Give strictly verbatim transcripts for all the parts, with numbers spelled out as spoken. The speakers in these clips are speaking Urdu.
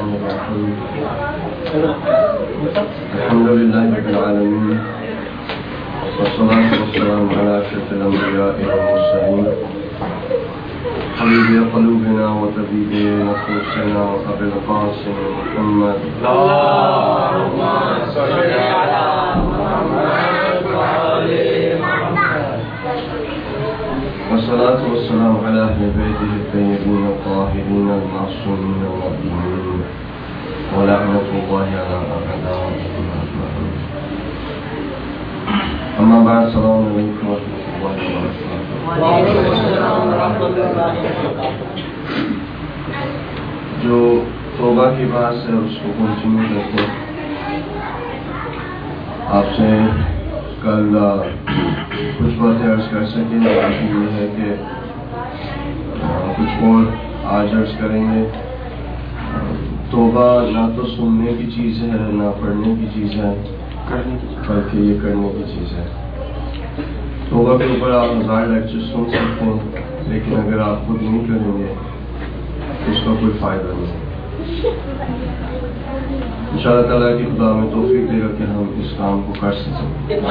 الرحمن الرحيم الحمد لله رب العالمين والصلاة والسلام على أشرف الأنبياء والمرسلين حبيب قلوبنا وطبيب نفوسنا وأبي القاسم محمد اللهم صل على محمد وعلى محمد والصلاة والسلام على أهل بيته الطيبين الطاهرين المعصومين المؤمنين ولعنة الله على أعدائهم أجمعين. أما بعد السلام عليكم ورحمة الله وبركاته. وعليكم السلام ورحمة الله وبركاته. جو توبہ کی بات ہے اس کو کنٹینیو کرتے ہیں. آپ سے کل کچھ باتیں عرض کر سکیں، باقی یہ ہے کہ کچھ اور آج عرض کریں گے. توبہ نہ تو سننے کی چیز ہے نہ پڑھنے کی چیز ہے، بلکہ یہ کرنے کی چیز ہے. توبہ کے اوپر آپ ہزار لیکچر سن سکتے ہیں، لیکن اگر آپ خود نہیں کریں گے تو اس کا کوئی فائدہ نہیں. ان شاء اللہ تعالیٰ کی خدا میں توفیق دے گا کہ ہم اس کام کو کر سکیں.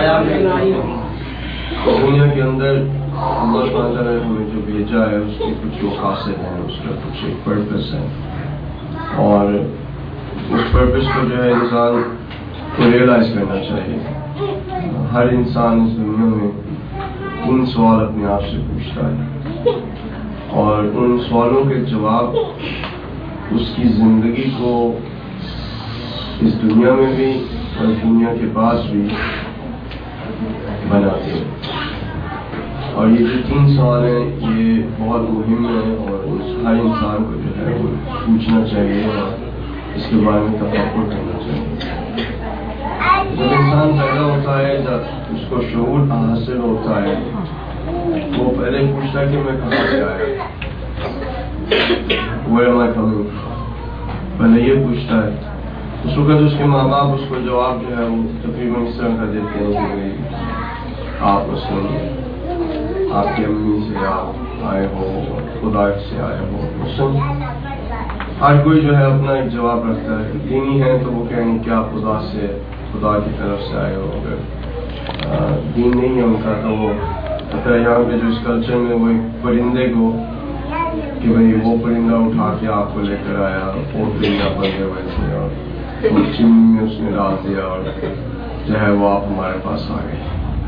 دنیا کے اندر اللہ سبحانہ تعالیٰ نے ہمیں جو بھیجا ہے اس کے کچھ مقاصد ہیں، اس کا کچھ ایک پرپس ہے، اور اس پرپس کو جو ہے انسان کو ریئلائز کرنا چاہیے. ہر انسان اس دنیا میں ان سوال اپنے آپ سے پوچھتا ہے، اور ان سوالوں کے جواب اس کی زندگی کو اس دنیا میں بھی اور دنیا کے بعد بھی بناتے ہیں. اور یہ جو تین سوال ہیں یہ بہت مہم ہے، اور ہر انسان کو جو ہے وہ پوچھنا چاہیے اور اس کے بارے میں تفکر کرنا چاہیے. جب انسان پیدا ہوتا ہے، جب اس کو شعور حاصل ہوتا ہے، وہ پہلے پوچھتا ہے کہ میں کہاں سے آیا، Where am I coming from؟ پہلے یہ پوچھتا ہے. اس وقت اس کے ماں باپ اس کو جواب جو ہے وہ تقریباً اس طرح کا دیتے ہیں کہ آپ مثلاً آپ کی امی سے آپ آئے ہو، خدا سے آئے ہو. مثلاً ہر کوئی جو ہے اپنا ایک جواب رکھتا ہے. دینی ہے تو وہ کہیں گے کہ آپ خدا سے خدا کی طرف سے آئے ہو. اگر دین نہیں ہے ان کا تو وہ یہاں پہ جو اس کلچر میں وہ ایک پرندے کو کہ بھئی وہ پرندہ اٹھا کے آپ کو لے کر آیا، وہ پرندہ بندے ہوئے تھے اور وہ چمنی میں اس نے ڈال دیا اور جو ہے وہ آپ ہمارے پاس آ گئے.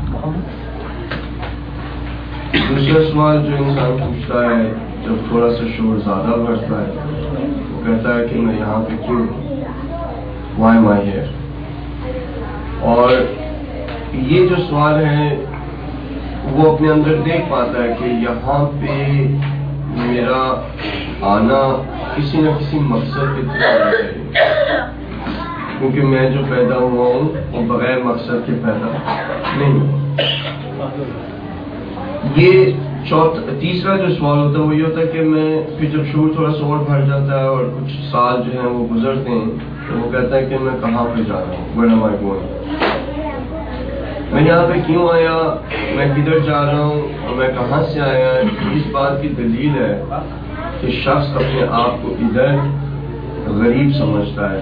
دوسرا سوال جو انسان پوچھتا ہے جب تھوڑا سا شعور زیادہ بڑھتا ہے، وہ کہتا ہے کہ میں یہاں پہ کیوں، why am I here؟ اور یہ جو سوال ہے وہ اپنے اندر دیکھ پاتا ہے کہ یہاں پہ میرا آنا کسی نہ کسی مقصد کے تحت ہونا چاہیے، کیونکہ میں جو پیدا ہوا ہوں وہ بغیر مقصد کے پیدا نہیں ہوں. یہ چوتھا تیسرا جو سوال ہوتا ہے وہ یہ ہوتا ہے کہ میں پھر جب شعور تھوڑا سا اور بڑھ جاتا ہے اور کچھ سال جو ہیں وہ گزرتے ہیں تو وہ کہتا ہے کہ میں کہاں پہ جا رہا ہوں، where am I going؟ میں یہاں پہ کیوں آیا، میں کدھر جا رہا ہوں اور میں کہاں سے آیا. اس بات کی دلیل ہے کہ شخص اپنے آپ کو ادھر غریب سمجھتا ہے.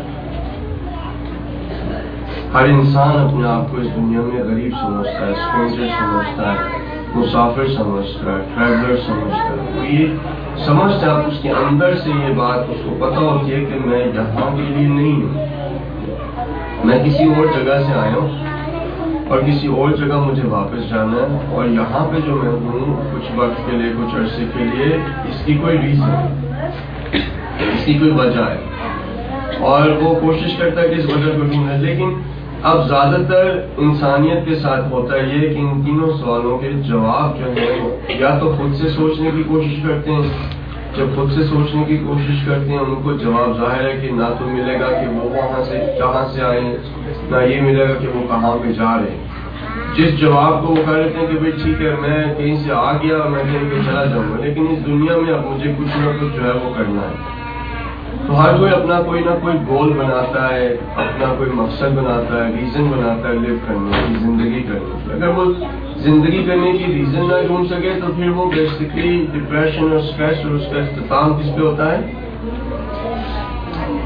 ہر انسان اپنے آپ کو اس دنیا میں غریب سمجھتا ہے، اسٹرینجر سمجھتا ہے، مسافر سمجھتا ہے، ٹریولر سمجھتا ہے. وہ یہ سمجھتا ہے، اس کے اندر سے یہ بات اس کو پتہ ہوتی ہے کہ میں یہاں کے لیے نہیں ہوں، میں کسی اور جگہ سے آیا ہوں اور کسی اور جگہ مجھے واپس جانا ہے. اور یہاں پہ جو میں ہوں کچھ وقت کے لیے، کچھ عرصے کے لیے، اس کی کوئی ریزن، اس کی کوئی وجہ ہے، اور وہ کوشش کرتا ہے کہ اس وجہ کو ڈھونڈے. لیکن اب زیادہ تر انسانیت کے ساتھ ہوتا ہے یہ کہ ان تینوں سوالوں کے جواب جو ہیں یا تو خود سے سوچنے کی کوشش کرتے ہیں. جب خود سے سوچنے کی کوشش کرتے ہیں ان کو جواب ظاہر ہے کہ نہ تو ملے گا کہ وہ وہاں سے کہاں سے آئے ہیں، نہ یہ ملے گا کہ وہ کہاں پہ جا رہے ہیں. جس جواب کو وہ کہہ لیتے ہیں کہ بھئی ٹھیک ہے میں کہیں سے آ گیا، میں کہیں پہ چلا جاؤں گا، لیکن اس دنیا میں اب مجھے کچھ نہ کچھ جو ہے وہ کرنا ہے. تو ہر کوئی اپنا کوئی نہ کوئی گول بناتا ہے، اپنا کوئی مقصد بناتا ہے، ریزن بناتا ہے لیو کرنے کی، زندگی کرنے کی. اگر وہ زندگی کرنے کی ریزن نہ ڈھونڈ سکے تو پھر وہ بیسکلی ڈپریشن اور اسٹریس اور اس کا اختتام کس پہ ہوتا ہے؟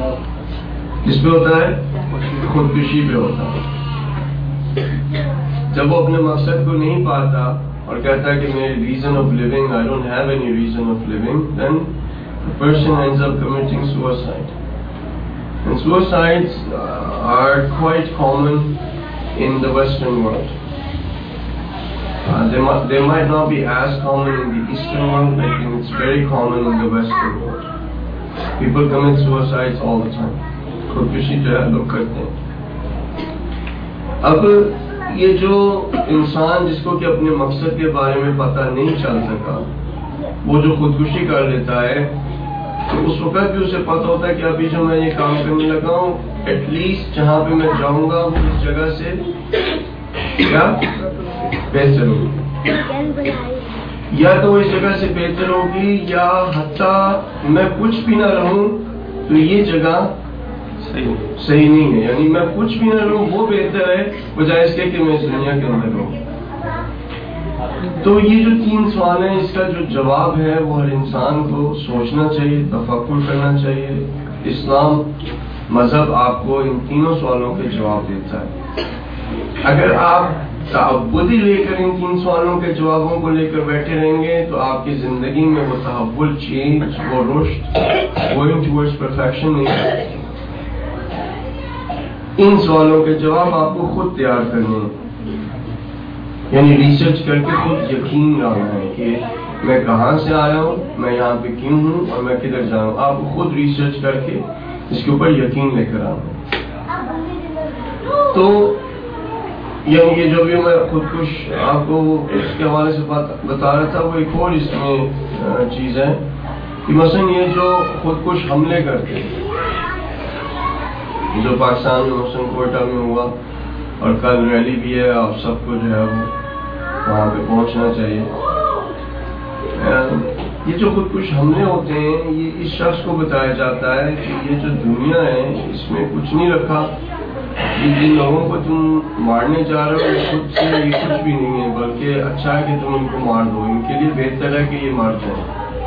جس پہ ہوتا ہے خودکشی پہ ہوتا ہے. جب وہ اپنے مقصد کو نہیں پاتا اور کہتا ہے کہ میرے reason of living I don't have any reason of living, then the person ends up committing suicide. And suicides uh, are quite common in the Western world. Uh, they, might, they might not be as common in the Eastern world, I think it's very common in the Western world. People commit suicides all the time. خودکشی جو ہے لوگ کرتے ہیں. اب یہ جو انسان جس کو کہ اپنے مقصد کے بارے میں پتہ نہیں چل سکا, وہ جو خودکشی کر لیتا ہے, تو اس وقت بھی اسے پتہ ہوتا ہے کہ ابھی جو میں یہ کام کرنے لگا ہوں, ایٹ لیسٹ جہاں پہ میں جاؤں گا وہ اس جگہ سے کیا بہتر ہوگی, یا تو وہ اس جگہ سے بہتر ہوگی, یا حتیٰ میں کچھ بھی نہ رہوں تو یہ جگہ صحیح نہیں ہے. یعنی میں کچھ بھی نہ رہوں وہ بہتر ہے بجائے اس کے کہ میں اس دنیا کے اندر رہوں. تو یہ جو تین سوال ہیں, اس کا جو جواب ہے وہ ہر انسان کو سوچنا چاہیے, تفکر کرنا چاہیے. اسلام مذہب آپ کو ان تینوں سوالوں کے جواب دیتا ہے. اگر آپ تعبدی لے کر ان تین سوالوں کے جوابوں کو لے کر بیٹھے رہیں گے تو آپ کی زندگی میں وہ تحول, چینج, وہ رشد, گوئنگ ٹورڈز پرفیکشن نہیں ہے. ان سوالوں کے جواب آپ کو خود تیار کرنے ہیں, یعنی ریسرچ کر کے خود یقین لانا ہے کہ میں کہاں سے آیا ہوں, میں یہاں پہ کیوں ہوں اور میں کدھر جا رہا ہوں. آپ خود ریسرچ کر کے اس کے اوپر یقین لے کر آنا. تو یعنی یہ جو بھی میں خودکش آپ کو اس کے حوالے سے بتا رہا تھا, وہ ایک اور اس میں چیز ہے کہ مثلا یہ جو خودکش حملے کرتے ہیں جو پاکستان میں مثلا کوئٹہ میں ہوا, اور کل ریلی بھی ہے, آپ سب کو جو ہے وہ وہاں پہ پہنچنا چاہیے. یہ جو خودکش حملے ہوتے ہیں یہ اس شخص کو بتایا جاتا ہے کہ یہ جو دنیا ہے اس میں کچھ نہیں رکھا, جن لوگوں کو تم مارنے جا رہے ہو خود سے یہ کچھ بھی نہیں ہے, بلکہ اچھا ہے کہ تم ان کو مار دو, ان کے لیے بہتر ہے کہ یہ مار جائیں.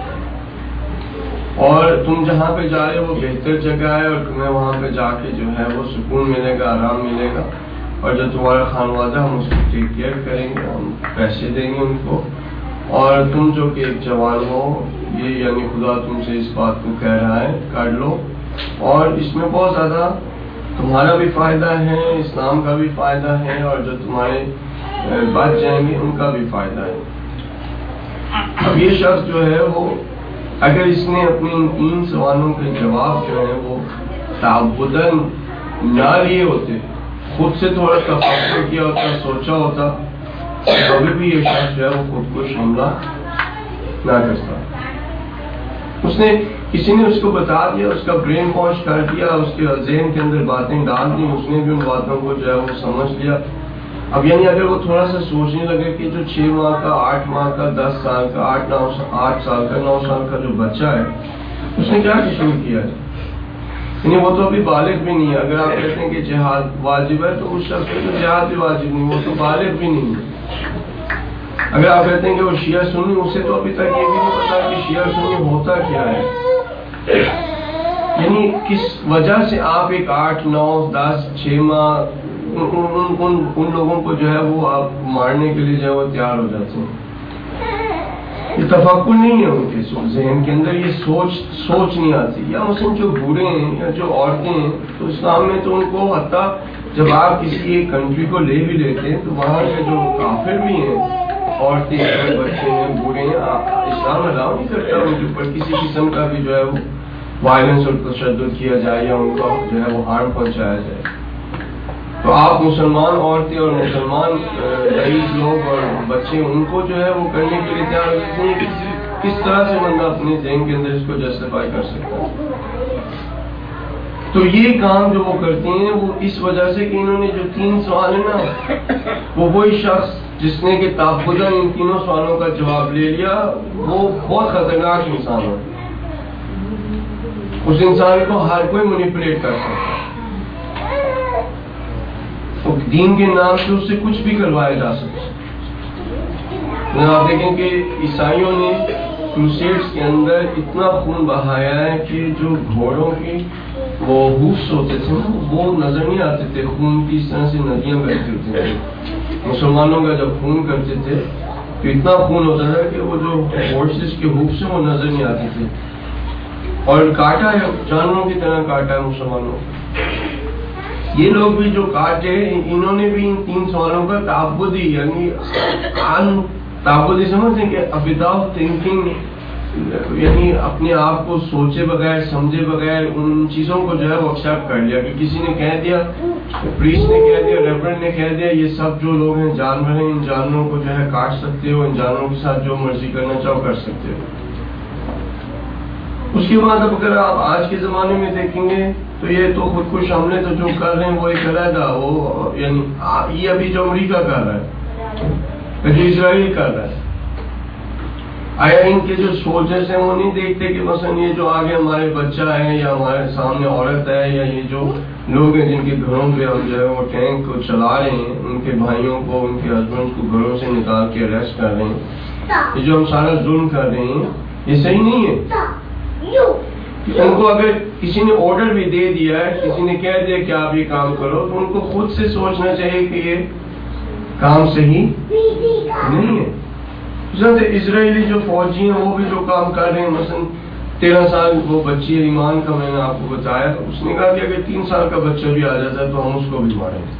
اور تم جہاں پہ جا رہے ہو وہ بہتر جگہ ہے, اور تمہیں وہاں پہ جا کے جو ہے وہ سکون ملے گا, آرام ملے گا, اور جو تمہارا خانوادہ ہم اس کو ٹیک کیئر کریں گے, ہم پیسے دیں گے ان کو, اور تم جو کہ ایک جوان ہو, یہ یعنی خدا تم سے اس بات کو کہہ رہا ہے کر لو, اور اس میں بہت زیادہ تمہارا بھی فائدہ ہے, اسلام کا بھی فائدہ ہے, اور جو تمہارے بچ جائیں گے ان کا بھی فائدہ ہے. اب یہ شخص جو ہے وہ اگر اس نے اپنے ان تین سوالوں کے جواب جو ہے وہ تعبداً نہ لیے ہوتے, خود سے تھوڑا تفکر کیا ہوتا, سوچا ہوتا, کبھی بھی یہ شخص جو ہے وہ خودکش حملہ نہ کرتا. اس نے کسی نے اس کو بتا دیا, اس کا برین واش کر دیا, اس کے ذہن کے اندر باتیں ڈال دی, اس نے بھی ان باتوں کو جو ہے وہ سمجھ لیا. اب یعنی اگر وہ تھوڑا سا سوچنے لگے کہ جو چھ ماہ کا, آٹھ ماہ کا, دس سال کا, آٹھ نو آٹھ سال کا, نو سال کا جو بچہ ہے اس نے کیا قصور کیا ہے, یعنی وہ تو ابھی بالغ بھی نہیں ہے. اگر آپ کہتے ہیں کہ جہاد واجب ہے تو اس شخص پہ تو جہاد بھی واجب نہیں, وہ تو بالغ بھی نہیں ہے. اگر آپ کہتے ہیں کہ وہ شیعہ سنی, اسے تو ابھی تک یہ بھی نہیں پتا کہ شیعہ سنی ہوتا کیا ہے. یعنی کس وجہ سے آپ ایک آٹھ نو دس چھ ماہ ان, ان, ان, ان لوگوں کو جو ہے وہ آپ مارنے کے لیے جو ہے وہ تیار ہو جاتے ہیں. یہ تفکر نہیں ہے ان کے ذہن کے اندر, یہ سوچ سوچ نہیں آتی. یا مثلا جو بوڑھے ہیں یا جو عورتیں ہیں تو اسلام میں تو ان کو حتیٰ جب آپ کسی ایک کنٹری کو لے بھی لیتے ہیں تو وہاں کے جو کافر بھی ہیں, عورتیں ہیں, بچے ہیں, بوڑھے ہیں, اسلام الاؤ نہیں کرتا ان کے اوپر کسی قسم کا بھی جو ہے وہ وائلنس اور تشدد کیا جائے یا ان کو جو ہے وہ ہارم پہنچایا جائے. تو آپ مسلمان عورتیں اور مسلمان غریب لوگ اور بچے ان کو جو ہے وہ کرنے کے لیے تیار ہوتے ہیں. کس طرح سے بندہ اپنے ذہن کے اندر اس کو جسٹیفائی کر سکتا ہے؟ تو یہ کام جو وہ کرتے ہیں وہ اس وجہ سے کہ انہوں نے جو تین سوال ہیں نا, وہ وہی شخص جس نے کہ تعبداً ان تینوں سوالوں کا جواب لے لیا, وہ بہت خطرناک انسان ہے. اس انسان کو ہر کوئی مینیپولیٹ کر سکتا ہے, دین کے نام سے اس سے کچھ بھی کروایا جا سکتا ہے. آپ دیکھیں کہ عیسائیوں نے کروسیڈز کے اندر اتنا خون بہایا ہے کہ جو گھوڑوں کی وہ ہوفس ہوتے تھے نا وہ نظر نہیں آتے تھے، خون کی اس طرح سے ندیاں بہتی ہوتی تھیں مسلمانوں کا جب خون کرتے تھے تو اتنا خون ہوتا تھا کہ وہ جو ہارسز کے ہوفس ہیں وہ نظر نہیں آتے تھے، اور کاٹا ہے جانوروں کی طرح کاٹا ہے مسلمانوں کو۔ یہ لوگ بھی جو کاٹے انہوں نے بھی ان تین سوالوں کا تعبدی یعنی ان تعبدی سمجھتے کہ وداؤٹ تھنکنگ یعنی اپنے آپ کو سوچے بغیر سمجھے بغیر ان چیزوں کو جو ہے وہ ایکسیپٹ کر لیا کہ کسی نے کہہ دیا، پریسٹ نے کہہ دیا، ریورنڈ نے کہہ دیا یہ سب جو لوگ ہیں جانور ہیں، ان جانوروں کو جو ہے کاٹ سکتے ہو، ان جانوروں کے ساتھ جو مرضی کرنا چاہو کر سکتے ہو۔ اس کے بعد اب اگر آپ آج کے زمانے میں دیکھیں گے تو یہ تو خود کش حملے تو جو کر رہے ہیں وہ ایک علیحدہ وہ یعنی یہ ابھی جو امریکہ کر رہا ہے جو اسرائیل کر رہا ہے، آیا ان کے جو سولجرز ہیں وہ نہیں دیکھتے کہ مثلا یہ جو آگے ہمارے بچہ ہے یا ہمارے سامنے عورت ہے یا یہ جو لوگ ہیں جن کے گھروں پہ ہم جو ہے وہ ٹینک کو چلا رہے ہیں، ان کے بھائیوں کو ان کے ہسبینڈ کو گھروں سے نکال کے اریسٹ کر رہے ہیں، یہ جو ہم سارا ظلم کر رہے ہیں یہ صحیح نہیں ہے۔ ان کو اگر کسی نے آرڈر بھی دے دیا ہے، کسی نے کہہ دیا کہ آپ یہ کام کرو تو ان کو خود سے سوچنا چاہیے کہ یہ کام صحیح نہیں ہے۔ اسرائیلی جو فوجی ہیں وہ بھی جو کام کر رہے ہیں، مثلا تیرہ سال وہ بچی ایمان کا میں نے آپ کو بتایا، اس نے کہا کہ اگر تین سال کا بچہ بھی آ جاتا ہے تو ہم اس کو بھی ماریں گے۔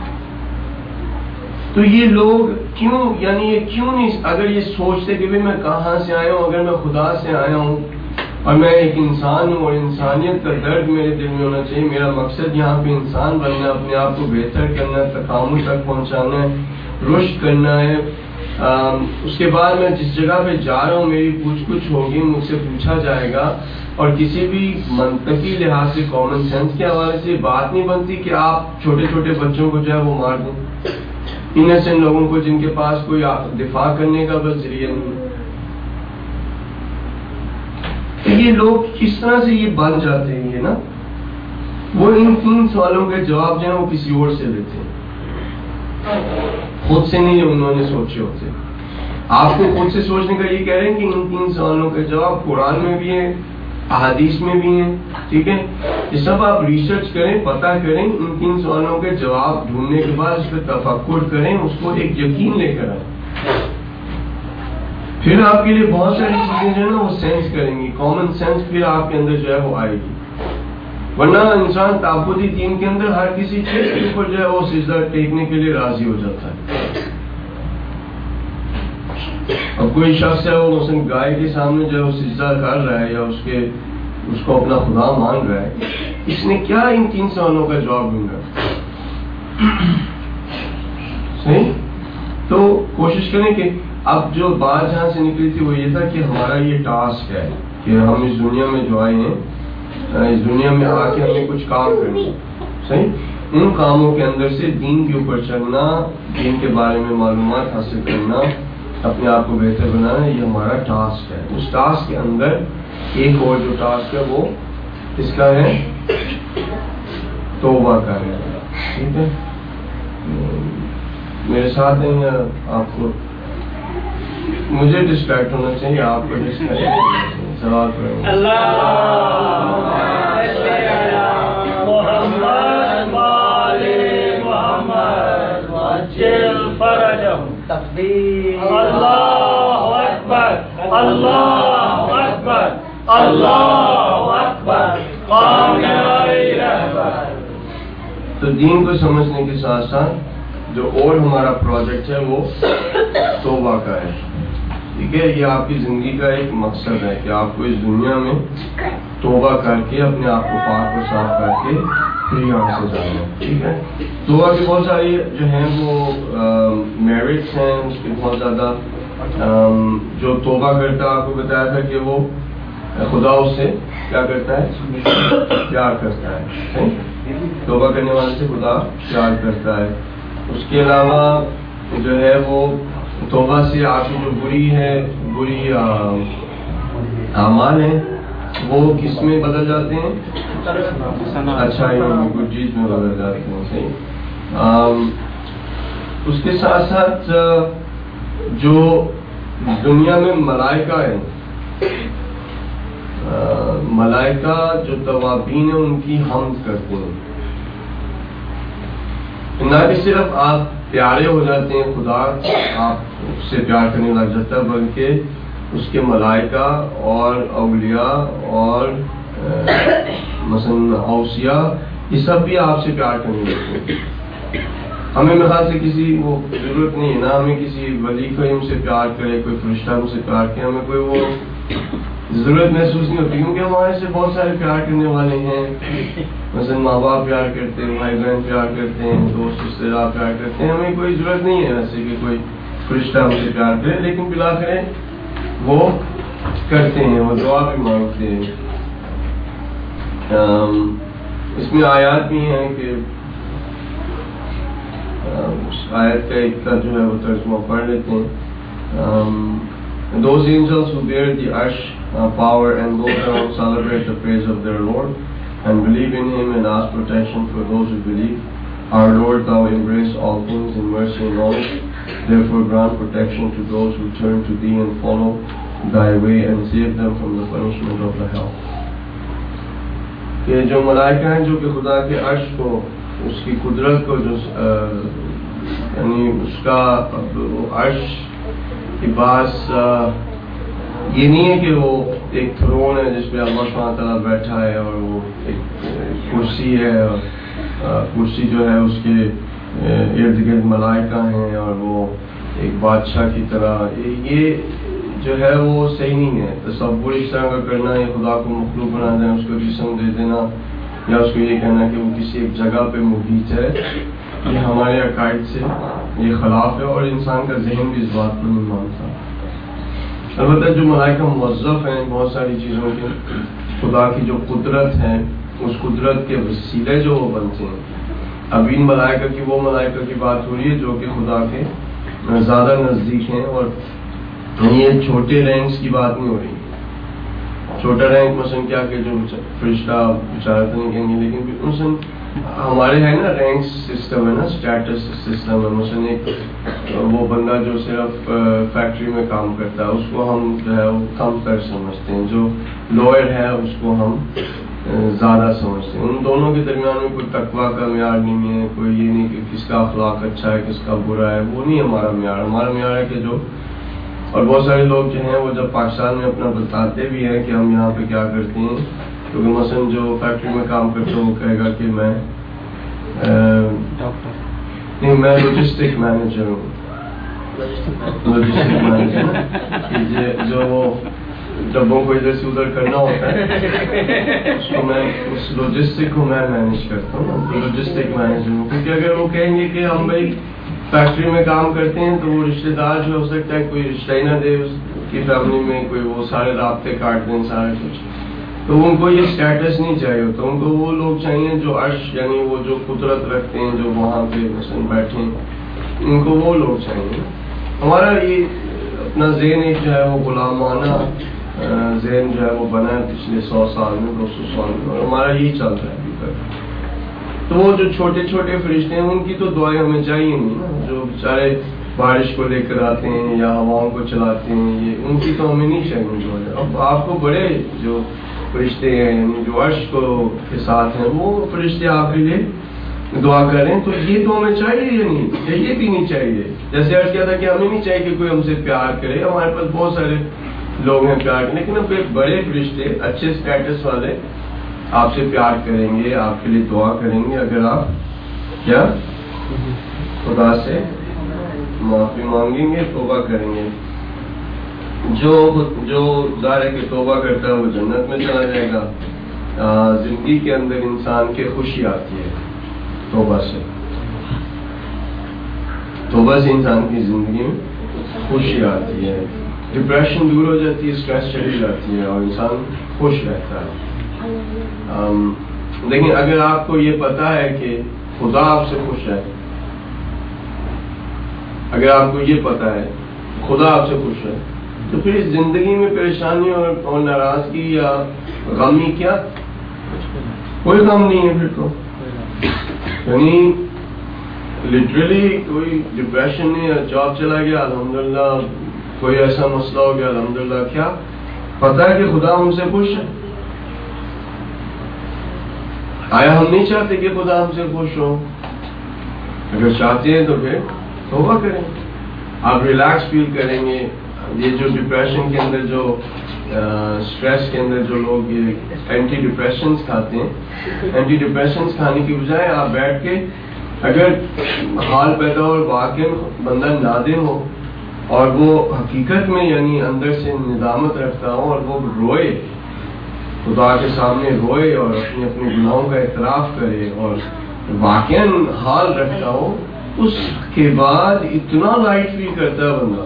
تو یہ لوگ کیوں یعنی یہ کیوں نہیں اگر یہ سوچتے کہ میں کہاں سے آیا ہوں، اگر میں خدا سے آیا ہوں اور میں ایک انسان ہوں اور انسانیت کا درد میرے دل میں ہونا چاہیے، میرا مقصد یہاں پہ انسان بننا، اپنے آپ کو بہتر کرنا، تکامل تک پہنچانا ہے، رشد کرنا ہے۔ اس کے بعد میں جس جگہ پہ جا رہا ہوں میری پوچھ گچھ ہوگی، مجھ سے پوچھا جائے گا، اور کسی بھی منطقی لحاظ سے کامن سینس کے حوالے سے بات نہیں بنتی کہ آپ چھوٹے چھوٹے بچوں کو جو ہے وہ مار دیں، انسینٹ لوگوں کو جن کے پاس کوئی دفاع کرنے کا بس ذریعہ نہیں۔ یہ لوگ کس طرح سے یہ بن جاتے ہیں، یہ نا وہ ان تین سوالوں کے جواب جو ہیں وہ کسی اور سے لیتے ہیں، خود سے نہیں انہوں نے سوچے ہوتے۔ آپ کو خود سے سوچنے کا یہ کہہ رہے ہیں کہ ان تین سوالوں کے جواب قرآن میں بھی ہیں، احادیث میں بھی ہیں، ٹھیک ہے، یہ سب آپ ریسرچ کریں، پتہ کریں، ان تین سوالوں کے جواب ڈھونڈنے کے بعد اس پہ تفکر کریں، اس کو ایک یقین لے کر آئیں، پھر آپ کے لیے بہت ساری چیزیں جو ہے نا وہ سینس کریں گی، کامن سینس پھر آپ کے اندر جو ہے وہ آئے گی۔ ورنہ انسان تعبدی دین کے اندر ہر کسی چیز کے اوپر جو ہے وہ سجدہ ٹیکنے کے لیے راضی ہو جاتا ہے۔ اب کوئی شخص ہے وہ مثلا گائے کے سامنے جو ہے وہ سجدہ کر رہا ہے یا اس کے اس کو اپنا خدا مان رہا ہے، اس نے کیا ان تین سوالوں کا جواب ڈھونڈا؟ صحیح؟ تو کوشش کریں کہ اب جو بات جہاں سے نکلی تھی وہ یہ تھا کہ ہمارا یہ ٹاسک ہے کہ ہم اس دنیا میں جو آئے ہیں، اس دنیا میں آ کے ہمیں کچھ کام کرنا، صحیح، ان کاموں کے اندر سے دین کے اوپر چلنا، دین کے بارے میں معلومات حاصل کرنا، اپنے آپ کو بہتر بنانا، یہ ہمارا ٹاسک ہے۔ اس ٹاسک کے اندر ایک اور جو ٹاسک ہے وہ اس کا ہے توبہ کا ہے، ٹھیک ہے، میرے ساتھ ہیں یا آپ کو مجھے ڈسٹریکٹ ہونا چاہیے، آپ کو ڈسٹریکٹ ہونا چاہیے، سوال کریں اللہ اکبر اللہ اکبر اللہ اکبر۔ تو دین کو سمجھنے کے ساتھ ساتھ جو اور ہمارا پروجیکٹ ہے وہ توبہ کا ہے، ٹھیک ہے، یہ آپ کی زندگی کا ایک مقصد ہے کہ آپ کو اس دنیا میں توبہ کر کے اپنے آپ کو پاک و صاف کر کے پھر یہاں سے جانا ہے، ٹھیک ہے۔ توبہ کی بہت ساری جو ہیں وہ میرٹس ہیں، اس کے بہت زیادہ جو توبہ کرتا ہے، آپ کو بتایا تھا کہ وہ خدا اس سے کیا کرتا ہے، پیار کرتا ہے، توبہ کرنے والے سے خدا پیار کرتا ہے۔ اس کے علاوہ جو ہے وہ توبہ سے آپ کی جو بری ہے، بری اعمال ہیں وہ کس میں بدل جاتے ہیں، اچھائی میں، گڈ چیز میں بدل جاتے ہیں، صحیح۔ اس کے ساتھ ساتھ جو دنیا میں ملائکہ ہیں، ملائکہ جو توابین ہیں ان کی حمد کرتے ہیں. نہ کہ صرف آپ پیارے ہو جاتے ہیں، خدا آپ اس سے پیار کرنے لگ جاتا ہے، بلکہ اس کے ملائکہ اور اولیاء اور مثلا اوصیاء یہ سب بھی آپ سے پیار کرنے لگتے ہیں. ہمیں میرے خیال سے کسی وہ ضرورت نہیں ہے نا ہمیں کسی ولی کو ہم سے پیار کرے، کوئی فرشتہ ہم سے پیار کرے، ہمیں کوئی وہ ضرورت محسوس نہیں ہوتی، کیونکہ ہمارے سے بہت سارے پیار کرنے والے ہیں. مثلا ماں باپ پیار کرتے ہیں، بھائی بہن پیار کرتے ہیں، دوست رشتے دار پیار کرتے ہیں. ہمیں کوئی ضرورت نہیں ہے ویسے کہ کوئی فرشتہ ہم سے پیار کرے، لیکن بلاخر وہ کرتے ہیں، وہ دعا بھی مانگتے ہیں. اس میں آیات بھی ہیں کہ اس آیت کا ایک کا جو ہے وہ ترجمہ پڑھ لیتے ہیں. Those angels who bear the arsh uh, power and go around celebrate the praise of their Lord and believe in Him and ask protection for those who believe. Our Lord, Thou embrace all things in mercy and knowledge. Therefore grant protection to those who turn to Thee and follow Thy way and save them from the punishment of the hell. کہ جو ملائکہ ہیں جو کہ خدا کے عرش کو، اس کی قدرت کو جو یعنی اس کا عرش کے پاس یہ نہیں ہے کہ وہ ایک تھرون ہے جس پہ اللہ سبحانہ تعالیٰ بیٹھا ہے اور وہ ایک کرسی ہے، اور کرسی جو ہے اس کے ارد گرد ملائکہ ہیں اور وہ ایک بادشاہ کی طرح. یہ جو ہے وہ صحیح نہیں ہے. تصور اس طرح کا کرنا یا خدا کو مخلوق بنا دینا، اس کو جسم دے دینا، یا اس کو یہ کہنا کہ وہ کسی ایک جگہ پہ محیط ہے، یہ ہمارے عقائد سے یہ خلاف ہے اور انسان کا ذہن بھی اس بات کو نہیں مانتا. البتہ جو ملائکہ موظف ہیں بہت ساری چیزوں کے، خدا کی جو قدرت ہے اس قدرت کے وسیلے جو وہ بنتے ہیں. اب ان ملائکہ کی وہ ملائکہ کی بات ہو رہی ہے جو کہ خدا کے زیادہ نزدیک ہیں، اور یہ چھوٹے رینکس کی بات نہیں ہو رہی. چھوٹا رینک مثلا کیا کہ جو فرشتہ بیچارہ تو نہیں کہیں گے، لیکن مثلا ہمارے ہے نا رینک سسٹم ہے نا، اسٹیٹس سسٹم ہے. مثلا ایک وہ بندہ جو صرف فیکٹری میں کام کرتا ہے اس کو ہم جو ہے وہ کم تر سمجھتے ہیں، جو لوئر ہے اس کو ہم زیادہ سمجھتے ہیں. ان دونوں کے درمیان میں کوئی تقویٰ کا معیار نہیں ہے، کوئی یہ نہیں کہ کس کا اخلاق اچھا ہے کس کا برا ہے، وہ نہیں ہمارا معیار. ہمارا معیار ہے کہ جو، اور بہت سارے لوگ جو ہیں وہ جب پاکستان میں اپنا بتاتے بھی ہیں کہ ہم یہاں پہ کیا کرتے ہیں، کیونکہ مثلا جو فیکٹری میں کام کرتے ہیں وہ کہے گا کہ میں نہیں میں لوجسٹک مینیجر ہوں. لوجسٹک مینیجر جو وہ ڈبوں کو ادھر سے ادھر کرنا ہوتا ہے اس کو میں اس لوجسٹک کو میں مینیج کرتا ہوں، تو لوجسٹک مینیجر ہوں. کیونکہ اگر وہ کہیں گے کہ ہم بھائی فیکٹری میں کام کرتے ہیں تو وہ رشتہ دار جو ہو سکتا ہے کوئی رشتہ ہی نہ دے اس کی فیملی میں، کوئی وہ سارے رابطے کاٹ دیں سارے کچھ، تو ان کو یہ اسٹیٹس نہیں چاہیے ہوتا. ان کو وہ لوگ چاہیے جو عرش یعنی وہ جو قدرت رکھتے ہیں، جو وہاں پہ مثلا بیٹھے ہیں، ان کو وہ لوگ چاہیے. ہمارا یہ اپنا ذہن ایک جو ہے وہ غلامانہ ذہن جو ہے وہ بنا ہے پچھلے سو سال میں، دو سو سال میں، اور ہمارا یہی چل رہا ہے ابھی تک. تو وہ جو چھوٹے چھوٹے فرشتے ہیں ان کی تو دعائیں ہمیں چاہیے نہیں نا، جو بیچارے بارش کو لے کر آتے ہیں یا ہواؤں کو چلاتے ہیں، یہ ان کی تو ہمیں نہیں چاہیے دعائیں. اب آپ کو بڑے جو فرشتے ہیں یعنی جو عرش کو کے ساتھ ہیں وہ فرشتے آپ کے لیے دعا کریں، تو یہ تو ہمیں چاہیے یا نہیں؟ یہ بھی نہیں چاہیے. جیسے عرض کیا تھا کہ ہمیں نہیں چاہیے کہ کوئی ہم سے پیار کرے، ہمارے پاس بہت سارے لوگ ہیں پیار کرنے، لیکن اب ایک بڑے فرشتے اچھے اسٹیٹس والے آپ سے پیار کریں گے، آپ کے لیے دعا کریں گے اگر آپ کیا خدا سے معافی مانگیں گے، توبہ کریں گے. جو جو ظاہر ہے کہ توبہ کرتا ہے وہ جنت میں چلا جائے گا. زندگی کے اندر انسان کے خوشی آتی ہے توبہ سے، توبہ سے انسان کی زندگی میں خوشی آتی ہے، ڈپریشن دور ہو جاتی ہے، اسٹریس چلی جاتی ہے اور انسان خوش رہتا ہے. لیکن اگر آپ کو یہ پتا ہے کہ خدا آپ سے خوش ہے، اگر آپ کو یہ پتا ہے خدا آپ سے خوش ہے، تو پھر اس زندگی میں پریشانی اور ناراضگی یا غمی کیا؟ کوئی غم نہیں ہے پھر تو. یعنی لٹرلی کوئی ڈپریشن نہیں ہے، جاب چلا گیا الحمدللہ، کوئی ایسا مسئلہ ہو گیا الحمدللہ. کیا پتا ہے کہ خدا ہم سے خوش ہے. آیا ہم نہیں چاہتے کہ خدا ہم سے خوش ہو؟ اگر چاہتے ہیں تو پھر توبہ کریں، آپ ریلیکس فیل کریں گے. یہ جو ڈپریشن کے اندر جو اسٹریس کے اندر جو لوگ یہ اینٹی ڈپریشنس کھاتے ہیں، اینٹی ڈپریشنس کھانے کی بجائے آپ بیٹھ کے اگر حال پیدا ہو اور واقعی بندہ نادم ہو اور وہ حقیقت میں یعنی اندر سے ندامت رکھتا ہو اور وہ روئے، خدا کے سامنے روئے اور اپنے اپنے گناہوں کا اعتراف کرے اور واقعاً حال رکھتا ہو، اس کے بعد اتنا لائٹ فیل کرتا ہے بندہ،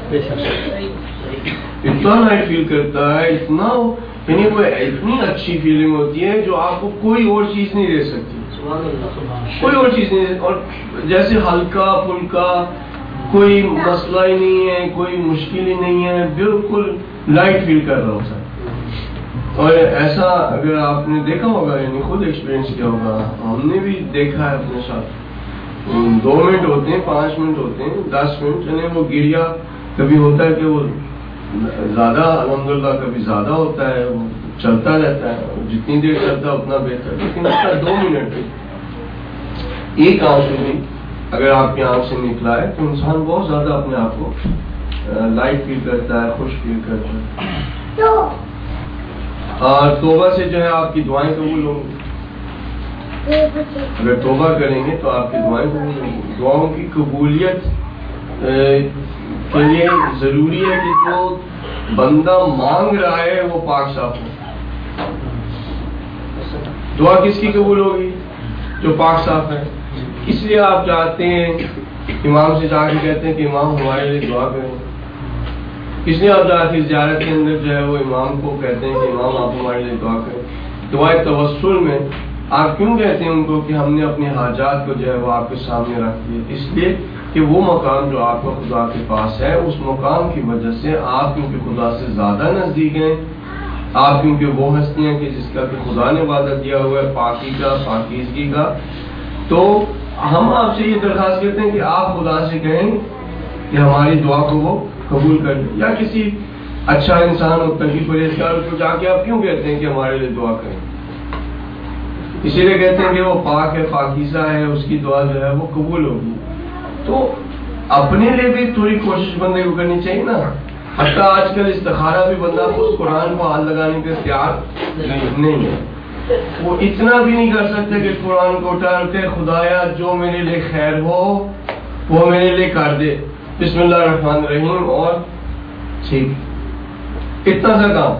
اتنا لائٹ فیل کرتا ہے، اتنا یعنی وہ اتنی اچھی فیلنگ ہوتی ہے جو آپ کو کوئی اور چیز نہیں دے سکتی، کوئی اور چیز نہیں دے. اور جیسے ہلکا پھلکا، کوئی مسئلہ ہی نہیں ہے، کوئی مشکل ہی نہیں ہے، بالکل لائٹ فیل کر رہا ہوتا ہے. اور ایسا اگر آپ نے دیکھا ہوگا یعنی خود ایکسپیرینس کیا ہوگا، ہم نے بھی دیکھا ہے اپنے ساتھ، دو منٹ ہوتے ہیں، پانچ منٹ ہوتے ہیں، دس منٹ، یعنی وہ گریا کبھی ہوتا ہے کہ وہ زیادہ الحمدللہ کبھی زیادہ ہوتا ہے، وہ چلتا رہتا ہے، جتنی دیر چلتا ہے اتنا بہتر. لیکن اس کا دو منٹ ایک آنسو بھی اگر آپ کی آنکھ سے نکلا ہے تو انسان بہت زیادہ اپنے آپ کو لائٹ فیل کرتا ہے، خوش فیل کرتا ہے. اور توبہ سے جو ہے آپ کی دعائیں قبول ہوں گی. اگر توبہ کریں گے تو آپ کی دعائیں قبول ہوں گی. دعاؤں کی قبولیت کے لیے ضروری ہے کہ جو بندہ مانگ رہا ہے وہ پاک صاف ہو. دعا کس کی قبول ہوگی؟ جو پاک صاف ہے. اس لیے آپ چاہتے ہیں امام سے جا کے کہتے ہیں کہ امام ہمارے لیے دعا کریں. اس لیے آپ جا کے زیارت کے اندر جو ہے وہ امام کو کہتے ہیں کہ امام آپ ہمارے لیے دعا کریں. دعائے توسل میں آپ کیوں کہتے ہیں ان کو کہ ہم نے اپنے حاجات کو جو ہے وہ آپ کے سامنے رکھ دیے؟ اس لیے کہ وہ مقام جو آپ کا خدا کے پاس ہے، اس مقام کی وجہ سے آپ کیونکہ خدا سے زیادہ نزدیک ہیں، آپ کیونکہ وہ ہستی ہیں کہ جس کا کہ خدا نے وعدہ دیا ہوا ہے پاکی کا، پاکیزگی کا. تو ہم آپ سے یہ درخواست کرتے ہیں کہ آپ خدا سے کہیں کہ ہماری دعا کو وہ قبول کر دیں. یا کسی اچھا انسان ہو، تنگی پرہیزگار کو جا کے آپ کیوں کہتے ہیں کہ ہمارے لیے دعا کریں؟ اسی لیے کہتے ہیں کہ وہ پاک ہے، پاکیزہ ہے، اس کی دعا جو ہے وہ قبول ہوگی. تو اپنے لیے بھی تھوڑی کوشش بندے کو کرنی چاہیے نا. حتیٰ آج کل استخارہ بھی بندہ اس قرآن کو ہاتھ لگانے کا تیار نہیں ہے. وہ اتنا بھی نہیں کر سکتے کہ قرآن کو اٹھا کے خدایا جو میرے لیے خیر ہو وہ میرے لیے کر دے، بسم اللہ الرحمن الرحیم، اور ٹھیک اتنا سا کام.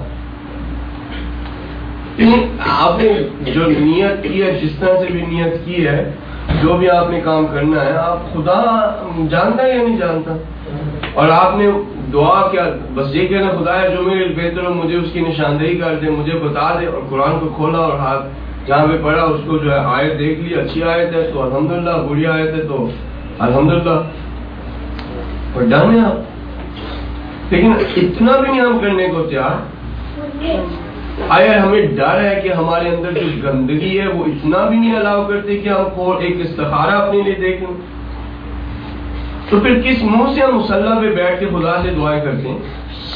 آپ نے جو نیت کی ہے، جس طرح سے بھی نیت کی ہے، جو بھی آپ نے کام کرنا ہے، آپ خدا جانتا ہے یا نہیں جانتا؟ اور آپ نے دعا کیا بس یہ کہنا خدا ہے جو میرے بہتر ہو مجھے اس کی نشاندہی کر دے، مجھے بتا دے، اور قرآن کو کھولا اور ہاتھ جہاں پہ پڑھا اس کو جو ہے آیت دیکھ لی، اچھی آیت ہے تو الحمدللہ، بری آیت ہے تو الحمدللہ، اور ڈن ہے آپ. لیکن اتنا بھی نہیں ہم کرنے کو تیار. آیا ہمیں ڈر ہے کہ ہمارے اندر جو گندگی ہے وہ اتنا بھی نہیں الاؤ کرتے کہ ہم ایک استخارہ اپنے لیے دیکھ لیں. تو پھر کس منہ سے ہم مصلی پہ بیٹھ کے خدا سے دعائیں کرتے ہیں؟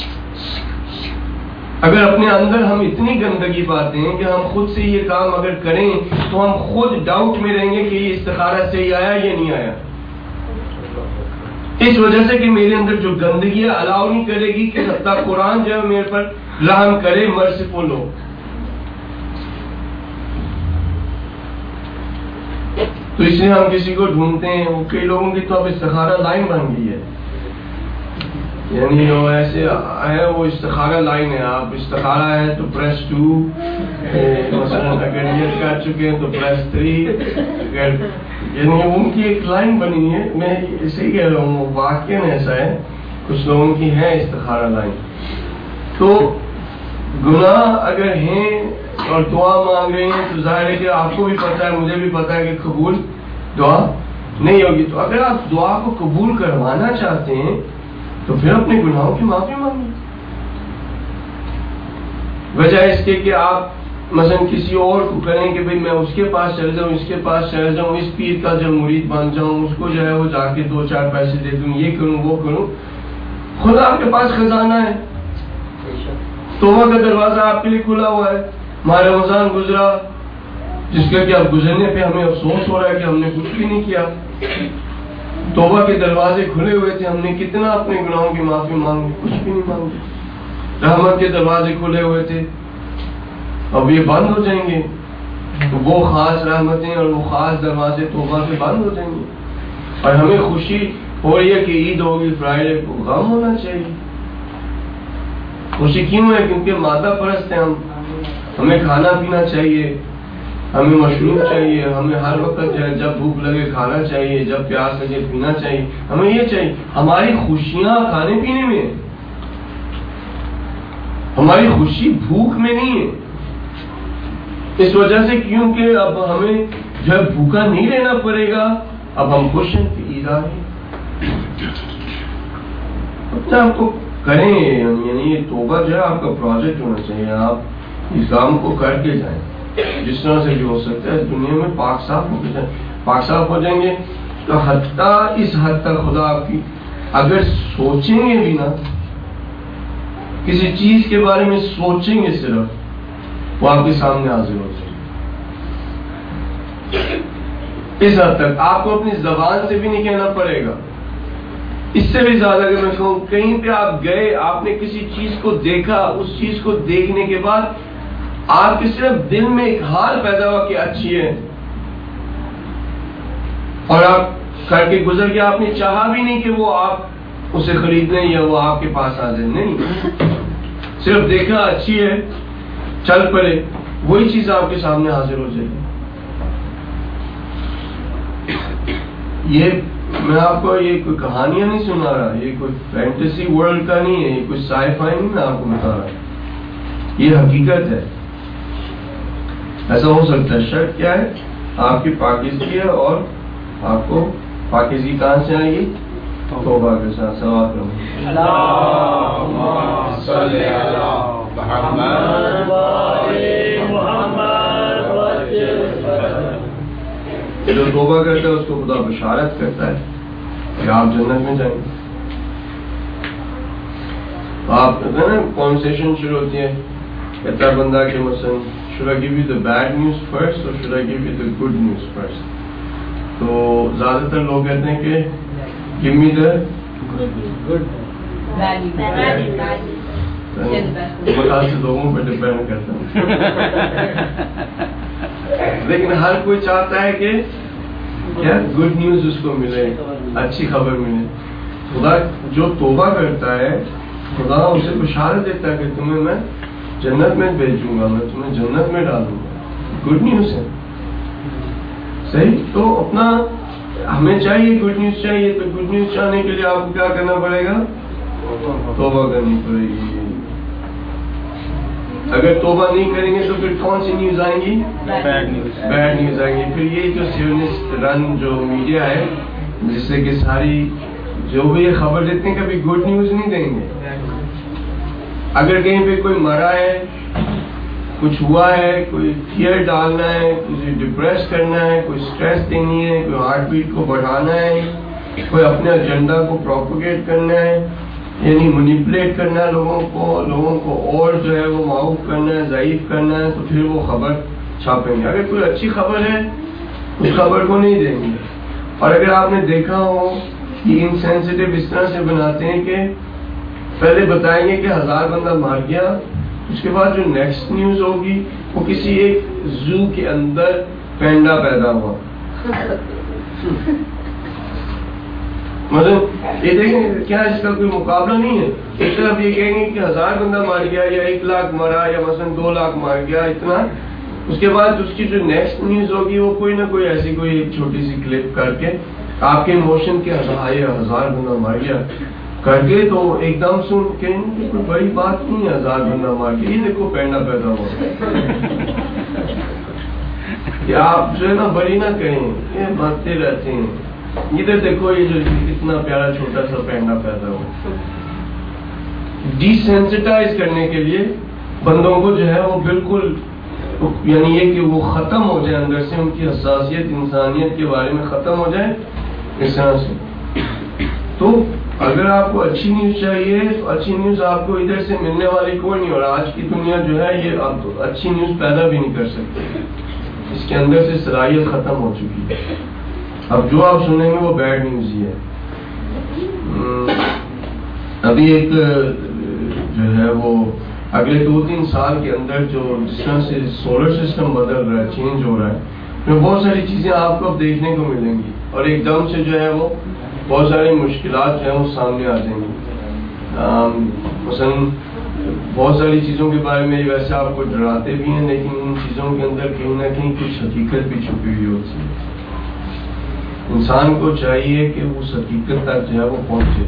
اگر اپنے اندر ہم اتنی گندگی پاتے ہیں کہ ہم خود سے یہ کام اگر کریں تو ہم خود ڈاؤٹ میں رہیں گے کہ یہ استخارہ صحیح آیا یا نہیں آیا. اس وجہ سے کہ میرے اندر جو گندگی ہے الاؤ نہیں کرے گی کہ حتیٰ قرآن جو ہے میرے پر رحم کرے، مرسیفل ہو. تو اس لیے ہم کسی کو ڈھونڈتے ہیں. وہ کئی لوگوں کی تو اب استخارہ لائن بن گئی ہے، یعنی وہ ایسے ہے وہ استخارہ لائن ہے. آپ استخارہ ہے تو پریس ٹو، مثلا اگر نیت کر چکے ہیں تو پریس تھری، یعنی ان کی ایک لائن بنی ہے. میں اسے کہہ رہا ہوں واقعی ایسا ہے، کچھ لوگوں کی ہے استخارہ لائن. تو گناہ اگر ہیں اور دعا مانگ رہے ہیں تو ظاہر ہے کہ آپ کو بھی پتا ہے، مجھے بھی پتا ہے کہ قبول دعا نہیں ہوگی. تو اگر آپ دعا کو قبول کروانا چاہتے ہیں تو پھر اپنے گناہوں کی معافی مانگیں. وجہ اس کے کہ آپ مثلا کسی اور کو کریں کہ بھئی میں اس کے پاس چل جاؤں، اس کے پاس چل جاؤں، اس پیر کا جب مرید بن جاؤں، اس کو جو ہے وہ جا کے دو چار پیسے دے دوں، یہ کروں وہ کروں. خدا آپ کے پاس خزانہ ہے، توبہ کا دروازہ آپ کے لیے کھلا ہوا ہے. ماہ رمضان گزرا، جس کا کہ اب گزرنے پہ ہمیں افسوس ہو رہا ہے کہ ہم نے کچھ بھی نہیں کیا. توبہ کے دروازے کھلے ہوئے تھے, ہم نے کتنا اپنے گناہوں کی معافی مانگی, کچھ بھی نہیں مانگی. رحمت کے دروازے کھلے ہوئے تھے, اب یہ بند ہو جائیں گے. تو وہ خاص رحمتیں اور وہ خاص دروازے توبہ کے بند ہو جائیں گے. اور ہمیں خوشی ہو رہی ہے کہ عید ہوگی فرائیڈے کو, غم ہونا چاہیے. خوشی کیوں ہے؟ کیونکہ مادہ پرست ہیں ہم. ہمیں کھانا پینا چاہیے, ہمیں مشروب چاہیے, ہمیں ہر وقت جو ہے جب بھوک لگے کھانا چاہیے, جب پیاس لگے پینا چاہیے. ہمیں یہ چاہیے. ہماری خوشیاں کھانے پینے میں ہیں, ہماری خوشی بھوک میں نہیں ہے. اس وجہ سے کیونکہ اب ہمیں جو ہے بھوکا نہیں رہنا پڑے گا, اب ہم خوش ہیں کہ عید آ گئی. اپنے آپ کو کریں, یعنی یہ توبہ جو ہے آپ کا پروجیکٹ ہونا چاہیے. آپ اس کام کو کر کے جائیں جس طرح سے بھی ہو سکتا ہے. دنیا میں پاک صاف ہو جائیں, پاک صاف ہو جائیں گے تو حتیٰ اس حد تک خدا آپ کی اگر سوچیں گے بھی نا, کسی چیز کے بارے میں سوچیں گے صرف, وہ آپ کے سامنے حاضر ہو جائے. اس حد تک آپ کو اپنی زبان سے بھی نہیں کہنا پڑے گا. اس سے بھی زیادہ اگر میں کہوں, کہیں پہ آپ گئے, آپ نے کسی چیز کو دیکھا, اس چیز کو دیکھنے کے بعد آپ کے صرف دل میں ایک حال پیدا ہوا کہ اچھی ہے, اور آپ کر کے گزر گیا. آپ نے چاہا بھی نہیں کہ وہ آپ اسے خرید لیں یا وہ آپ کے پاس آ جائیں, نہیں, صرف دیکھا اچھی ہے, چل پڑے, وہی چیز آپ کے سامنے حاضر ہو جائے گی. یہ میں آپ کو یہ کوئی کہانیاں نہیں سنا رہا, یہ کوئی فینٹیسی ورلڈ کا نہیں ہے, یہ کوئی سائی فائی نہیں میں آپ کو بتا رہا, یہ حقیقت ہے. ایسا ہو سکتا ہے. شرط کیا ہے؟ آپ کی پاکیزگی ہے, اور آپ کو پاکیزگی کہاں سے آئے گی؟ توبہ کے ساتھ. ثواب کرو. اللہم صلی علی محمد و آل محمد. جو توبہ کرتا ہے اس کو خدا بشارت کرتا ہے کہ آپ جنت میں جائیں گے. آپ کہتے ہیں نا, کانورسیشن شروع ہوتی ہے, کہتا ہے بندہ کہ مثلا should I give you the bad news first or should I give you the good news first؟ تو زیادہ تر لوگ کہتے ہیں کہ give me the good. بخار سے لوگوں پہ ڈپینڈ کرتا ہے, لیکن ہر کوئی چاہتا ہے کہ کیا گڈ نیوز اس کو ملے, اچھی خبر ملے. خدا جو توبہ کرتا ہے خدا اسے بشارت دیتا ہے کہ تمہیں میں جنت میں بھیجوں گا, میں تمہیں جنت میں ڈالوں گا. گڈ نیوز ہے, صحیح. تو اپنا ہمیں چاہیے گڈ نیوز چاہیے, تو گڈ نیوز چاہنے کے لیے آپ کو کیا کرنا پڑے گا؟ توبہ کرنی پڑے گی. اگر توبہ نہیں کریں گے تو پھر کون سی نیوز آئیں گی؟ Bad news. بیڈ نیوز آئیں گی. پھر یہ جو سیونسٹ رن جو میڈیا ہے, جس سے کہ ساری جو بھی یہ خبر دیتے ہیں, کبھی گڈ نیوز نہیں دیں گے. اگر کہیں پہ کوئی مرا ہے, کچھ ہوا ہے, کوئی فیئر ڈالنا ہے, کسی ڈپریس کرنا ہے, کوئی اسٹریس دینی ہے, کوئی ہارٹ بیٹ کو بڑھانا ہے, کوئی اپنے ایجنڈا کو پروپیگیٹ کرنا ہے, یعنی مینیپولیٹ کرنا ہے لوگوں کو, لوگوں کو اور جو ہے وہ معاف کرنا ہے, ضعیف کرنا ہے, تو پھر وہ خبر چھاپیں گے. اگر کوئی اچھی خبر ہے اس خبر کو نہیں دیں گے. اور اگر آپ نے دیکھا ہو کہ انسینسٹیو اس طرح سے بناتے ہیں کہ پہلے بتائیں گے کہ ہزار بندہ مار گیا, اس کے بعد جو نیکسٹ نیوز ہوگی وہ کسی ایک زو کے اندر پینڈا پیدا ہوا. مطلب یہ دیکھیں کیا اس کا کوئی مقابلہ نہیں ہے. ایک طرف یہ کہیں گے کہ ہزار بندہ مار گیا یا ایک لاکھ مارا یا مثلا دو لاکھ مار گیا اتنا, اس کے بعد اس کی جو نیکسٹ نیوز ہوگی وہ کوئی نہ کوئی ایسی کوئی ایک چھوٹی سی کلپ کر کے آپ کے ایموشن کے ہزار بندہ مار گیا کر کے, تو ایک دم سن کہ کوئی بڑی بات نہیں ہے ہزار بندہ مار کے, یہ دیکھو پینڈا پیدا ہوا. کہ آپ جو ہے نا بڑی نہ کہیں, یہ مرتے رہتے ہیں. ادھر دیکھو یہ جو اتنا پیارا چھوٹا سا پینڈا پیدا ہوا. ڈی سینسٹائز کرنے کے لیے بندوں کو جو ہے وہ بالکل, یعنی یہ کہ وہ ختم ہو جائے اندر سے, ان کی حساسیت انسانیت کے بارے میں ختم ہو جائے اس طرح سے. تو اگر آپ کو اچھی نیوز چاہیے تو اچھی نیوز آپ کو ادھر سے ملنے والی کوئی نہیں, اور آج کی دنیا جو ہے یہ اب اچھی نیوز پیدا بھی نہیں کر سکتی. اس کے اندر سے صلاحیت ختم ہو چکی ہے. اب جو آپ سنیں گے وہ بیڈ نیوز ہی ہے. ابھی ایک جو ہے وہ اگلے دو تین سال کے اندر جو جس طرح سے سولر سسٹم بدل رہا ہے, چینج ہو رہا ہے, میں بہت ساری چیزیں آپ کو اب دیکھنے کو ملیں گی اور ایک دم سے جو ہے وہ بہت ساری مشکلات جو ہیں وہ سامنے آ جائیں گی. مثلاً بہت ساری چیزوں کے بارے میں ویسے آپ کو ڈراتے بھی ہیں, لیکن ان چیزوں کے اندر کہیں نہ کہیں کچھ حقیقت بھی چھپی ہوئی ہوتی ہے. انسان کو چاہیے کہ وہ اس حقیقت تک جو ہے وہ پہنچے.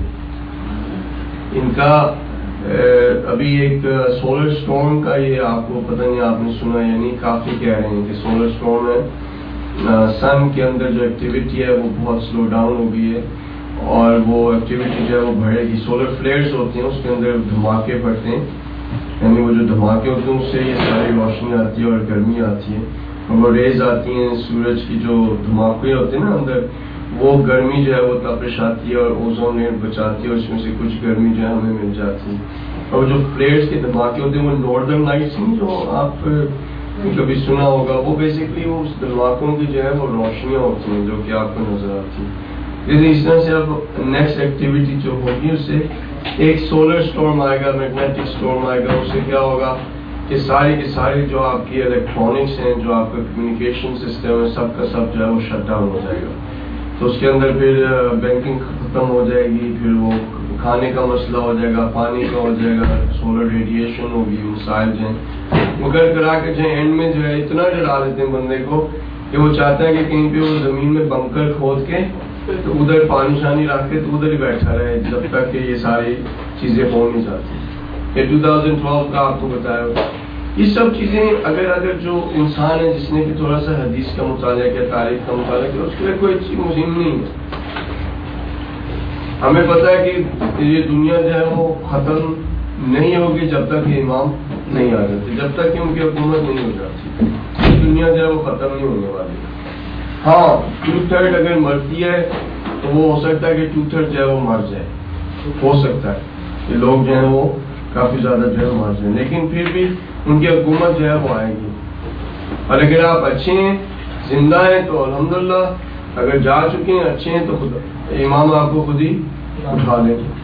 ان کا ابھی ایک سولر اسٹارم کا یہ آپ کو پتہ نہیں آپ نے سنا یا نہیں, کافی کہہ رہے ہیں کہ سولر اسٹارم ہے, سن کے اندر جو ایکٹیویٹی ہے وہ بہت سلو ڈاؤن ہو گئی ہے اور وہ ایکٹیویٹی جو ہے وہ بڑھے گی. سولر فلیئرز ہوتے ہیں, اس کے اندر دھماکے پڑتے ہیں, یعنی وہ جو دھماکے ہوتے ہیں اس سے یہ ساری روشنی آتی ہے اور گرمی آتی ہے, اور وہ ریز آتی ہیں سورج کی جو دھماکے ہوتے ہیں نا اندر, وہ گرمی جو ہے وہ تپش آتی ہے اور اوزون لیئر بچاتی ہے, اور اس میں سے کچھ گرمی جو ہے ہمیں مل جاتی ہے. اور جو فلیئرز کے دھماکے ہوتے ہیں وہ ناردرن لائٹس ہیں جو آپ کبھی سنا ہوگا, وہ بیسکلی وہ اس دھماکوں کی جو ہے وہ روشنیاں ہوتی ہیں جو کہ آپ کو نظر آتی ہیں. لیکن اس طرح سے اب نیکسٹ ایکٹیویٹی جو ہوگی اس سے ایک سولر اسٹارم آئے گا, میگنیٹک اسٹارم آئے گا. اس سے کیا ہوگا کہ ساری کے ساری جو آپ کی الیکٹرانکس ہیں, جو آپ کا کمیونیکیشن سسٹم ہے, سب کا سب جو ہے وہ شٹ ڈاؤن ہو جائے گا. تو اس کے اندر پھر بینکنگ ختم ہو جائے گی, پھر وہ کھانے کا مسئلہ ہو جائے گا, پانی کا ہو جائے گا, سولر ریڈیشن ہوگی, مسائل جو ہیں مگر کرا کے جو اینڈ میں جو ہے اتنا ڈرا دیتے ہیں بندے کو کہ وہ چاہتا ہے کہ کہیں پہ وہ زمین میں بنکر کھود کے تو ادھر پانی شانی رکھ کے تو ادھر ہی بیٹھا رہے جب تک کہ یہ ساری چیزیں ہو نہیں جاتی. یہ دو ہزار بارہ کا آپ کو بتایا. یہ سب چیزیں اگر اگر جو انسان ہے جس نے کہ تھوڑا سا حدیث کا مطالعہ کیا, تاریخ کا مطالعہ کیا, اس کے لیے کوئی چیز مہم نہیں ہے. ہمیں پتہ ہے کہ یہ دنیا جو ہے وہ ختم نہیں ہوگی جب تک یہ امام نہیں آ جاتے, جب تک کہ ان کی حکومت نہیں ہو جاتی یہ دنیا جو ہے وہ ختم نہیں ہونے والی. ہاں ٹو تھرڈ اگر مرتی ہے تو وہ ہو سکتا ہے کہ ٹو تھرڈ جو ہے وہ مر جائے, ہو سکتا ہے کہ لوگ جو ہیں وہ کافی زیادہ جو ہے مر جائیں, لیکن پھر بھی ان کی حکومت جو ہے وہ آئے گی. اور اگر آپ اچھے ہیں, زندہ ہیں تو الحمدللہ, اگر جا چکے ہیں اچھے ہیں تو خود امام آپ کو خود ہی اٹھا لیں گے.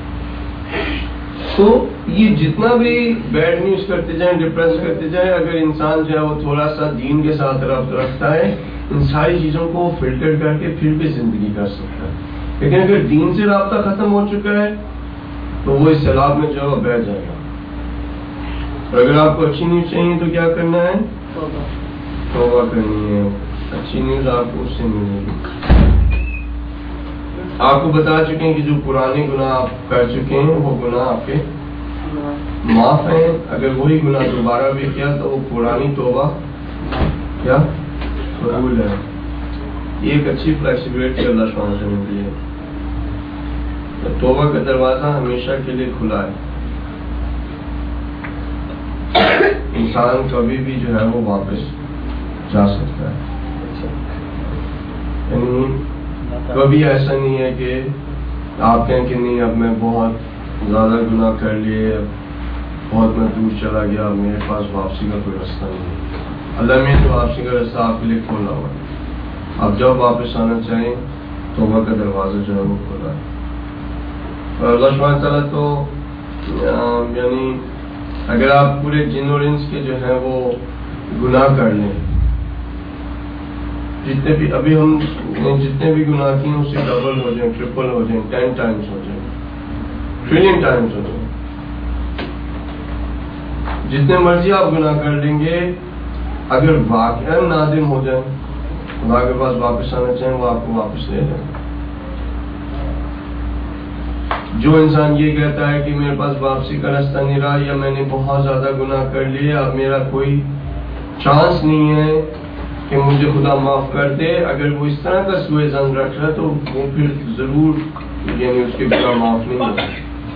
تو یہ جتنا بھی بیڈ نیوز کرتے جائیں, ڈپریس کرتے جائیں, اگر انسان جو ہے وہ تھوڑا سا دین کے ساتھ ربط رکھتا ہے, ان ساری چیزوں کو فلٹر کر کے پھر بھی زندگی کر سکتا ہے. لیکن اگر دین سے رابطہ ختم ہو چکا ہے تو وہ اس سیلاب میں جو ہے بیٹھ جائے گا. اور اگر آپ کو اچھی نیوز چاہیے تو کیا کرنا ہے, توبہ کرنی ہے. اچھی نیوز آپ کو اس سے ملے گی. آپ کو بتا چکے ہیں کہ جو پرانے گناہ آپ کر چکے ہیں وہ گناہ آپ کے معاف ہیں. اگر وہی گناہ دوبارہ بھی کیا تو وہ پرانی توبہ کیا قبول ہے. یہ ایک اچھی فلیکسیبلٹی اللہ سبحانہ سے ملتی ہے. توبہ کا دروازہ ہمیشہ کے لیے کھلا ہے. انسان کبھی بھی جو ہے وہ واپس جا سکتا ہے. یعنی کبھی ایسا نہیں ہے کہ آپ کہیں کہ نہیں اب میں بہت زیادہ گناہ کر لیے, بہت میں دور چلا گیا, میرے پاس واپسی کا کوئی راستہ نہیں ہے. اللہ میں تو واپسی کا راستہ آپ کے لیے کھولا ہوا ہے. آپ جب واپس آنا چاہیں توبہ کا دروازہ جو ہے وہ کھولا ہے. اور اللہ سبحانہ تعالیٰ تو یعنی اگر آپ پورے جن اور انس کے جو ہے وہ گناہ کر لیں, جتنے بھی ابھی ہم جتنے بھی گناہ کیے اس سے ڈبل ہو جائیں, ٹرپل ہو جائیں, ٹین ٹائمز ہو جائیں, ٹریلین ٹائمز ہو جائیں, جتنے مرضی آپ گناہ کر لیں گے, اگر واقعا نادم ہو جائیں, خدا کے پاس واپس آنا چاہیں, وہ آپ کو واپس لے جائیں. جو انسان یہ کہتا ہے کہ میرے پاس واپسی کا راستہ نہیں رہا, یا میں نے بہت زیادہ گناہ کر لیے, اب میرا کوئی چانس نہیں ہے کہ مجھے خدا معاف کر دے, اگر وہ اس طرح کا سوء ظن رکھ رہا ہے تو وہ پھر ضرور یعنی اس کے گناہ معاف نہیں ہوگا.